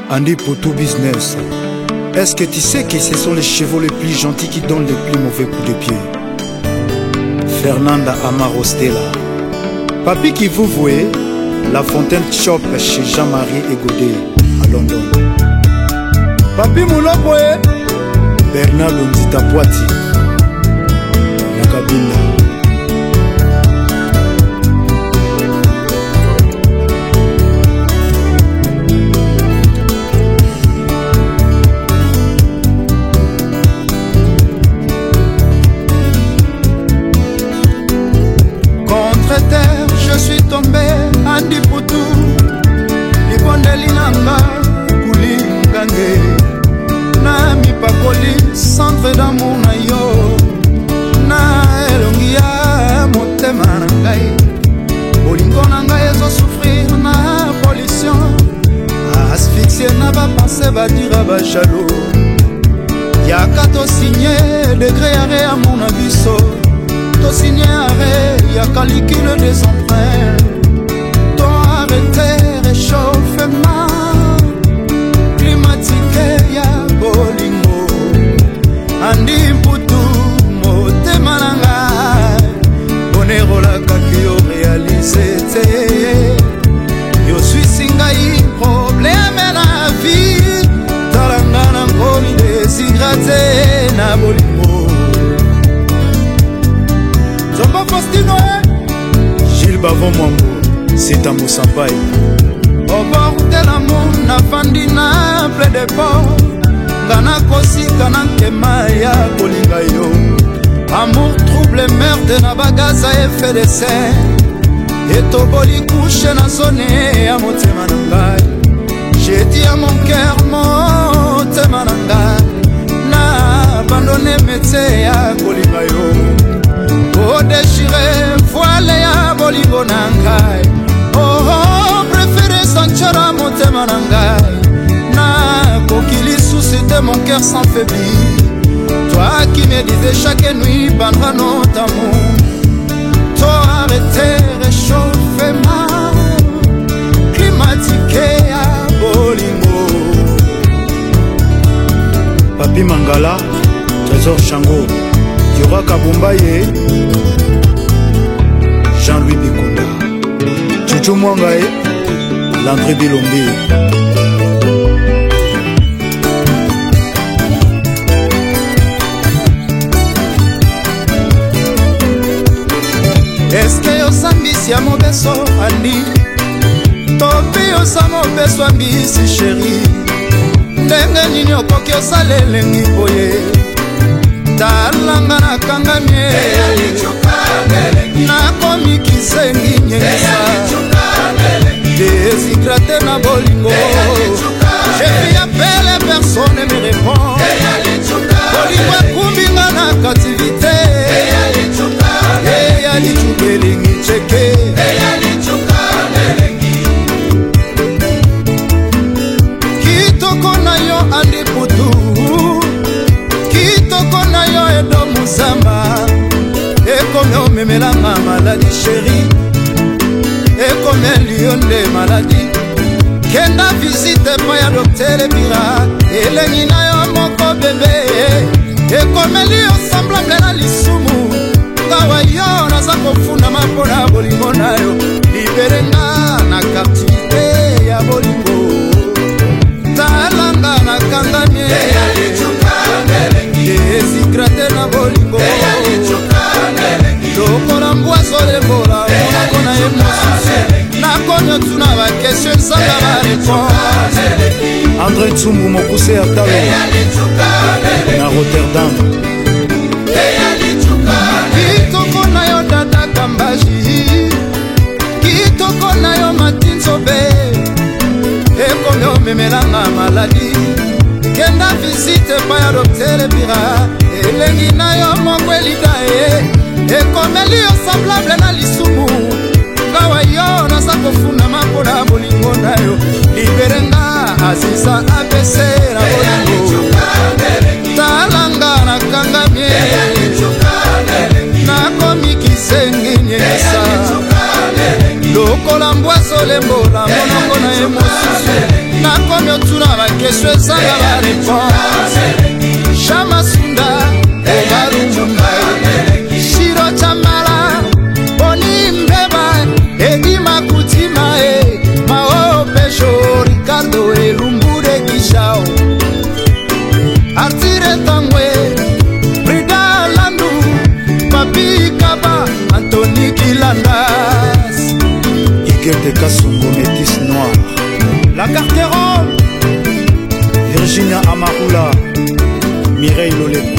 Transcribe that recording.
Andy pour tout business. Est-ce que tu sais que ce sont les chevaux les plus gentils qui donnent les plus mauvais coups de pied? Fernanda Amarostella. Papi qui vous voyez, La Fontaine Shop chez Jean-Marie Egodé à London. Papi Moulopoe, Bernard Londita Poiti, Nakabinda. Je suis tombé Andy Poutou Libondeli nanga Kuli ngange Na mipakoli centre d'amour na yo Na elongi ya motema na ngai Bolingo na ngai ezo souffrir na pollution Asphyxie na bapense badira bajalo Yaka to signé degré arrêt à mon abisso To signé arrêt, y'a calcul des emprunts. To arrêté réchauffement climatique, y'a bolingo. Andy Poutou, motema nanga. Bonero la kaki yo réalisé. Yo suis singai, problème la vie. Talangana ngoni déshydraté na bolingo. Zomba Faustino Gilles Bavon Mambo, c'est un Moussampaï. Au bord de l'amour, na fandi na ple de port. Gana kosi kana kemaya kolinga yo. Amour trouble merde na bagaza effet de serre. Et to boli couche na zone ya motema na ngai. J'ai dit à mon cœur motema na ngai. Na abandonné métier ya kolinga yo. Oh déchiré, voile ya bolingo nangai. Oh préféré sanchara motema nangai. Na kokili souci de mon cœur sans faiblir. Toi qui me disais chaque nuit bandra notre amour. Toi arrêté réchauffement climatique ya bolingo. Papi Mangala, Trésor Chango, Diora Kabumbaye, Jean-Louis Bikunda, Chuchu Mwangae, Landry Bilombi. Est-ce que yo sambisi ya mobeso Andy? Topi yo sa mobeso ambisi chéri. Ndenge nini okoki osala elengi boye? Talanga na kangamie nakomi kisengi nyengisa déshydraté na bolingo. Je fais appel et personne ne me répond. Bolingo ekumbinga na captivité. Eya lichukelingi cheke. Kitoko na yo Andy Poutou. Kitoko na yo Edo Musamba. Ekome omemelanga maladi chéri. Ekome lion de maladi. Kenda visite pa ya docteur Ebira. Elengi na yo moko bébé. Ekome lion semblable na lisumu. Ngawa yo naza kofunda mapona bolingo na yo. Liberenga na captivité ya bolingo. Talanga na kangamie. Déshydraté na bolingo. Lokola mbwazo lembola monako na ye mosusu. Nakomi tuna ba question sanga ba réponse. André Tsumbu Mokuse ya Talo na Rotterdam. Kitoko na yo Dada Kambaji. Kitoko na yo Matinzobe. Ekomi omemelanga maladi. Kenda visite pa ya docteur Ebira. Elengi na yo mokwelida ye. Ekomeli yo semblable na lisumu. Ngawa yo naza kofunda mapona bolingo na yo. Liberenga Aziza ABC na bolingo. Talanga na kangamie. Nakomi kisengi nyengisa. Lokola mbwazo lembola monoko na ye mosusu. Nakomi otuna Jeannette Kassongo, métisse noire. La Carterole, Virginia Amarula, Mireille Lolepo.